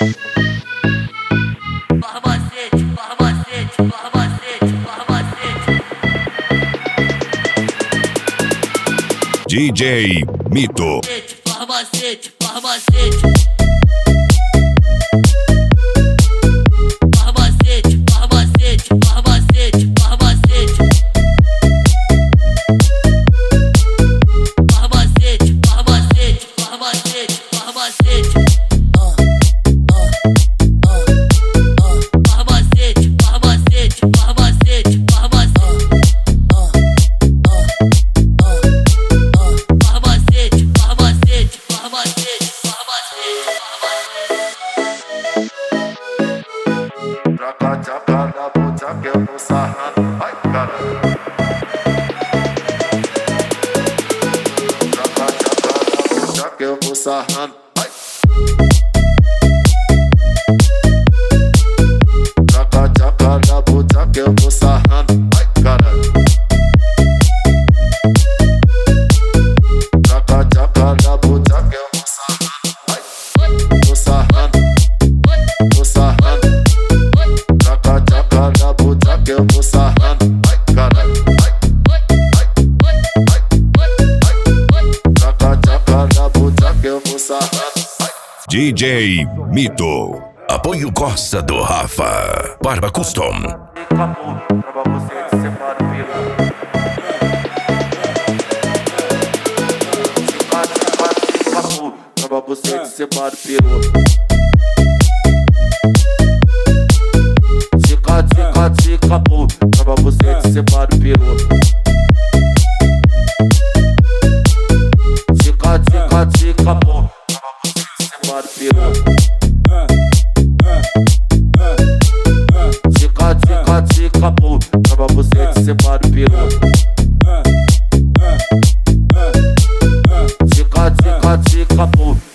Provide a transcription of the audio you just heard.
Farmacete, farmacete, farmacete, farmacete. DJ Mito. Farmacete, farmacete. Farmacete, farmacete, farmacete, farmacete. Farmacete, farmacete, farmacete, farmacete. Farmacete, farmacete, farmacete, farmacete. Farmacete, farmacete, farmacete, farmacete. Traca, tchaca, na boca que eu vou sarrando. Ai, caralho. Traca, tchaca, na boca que eu vou sarrando. Ai. Traca, tchaca, na boca que eu vou sarrando. Ai, caralho. Traca, tchaca, na boca que eu vou sarrando. Ai, vou sarrando. Vou sarrando. Tchaca, tchaca, na boca que eu vou sarrando. Ai, caralho. Tchaca, tchaca, na boca que eu vou sarrando. DJ Mito. Apoio Costa do Rafa. Barba Custom. Acabou, pra você que separa o piru. Acabou, pra você que separa o peru. Acabou, pra você que separa o peru. Acabou, pra você que separa o peru. Acabou, pra você que separa o peru. Acabou.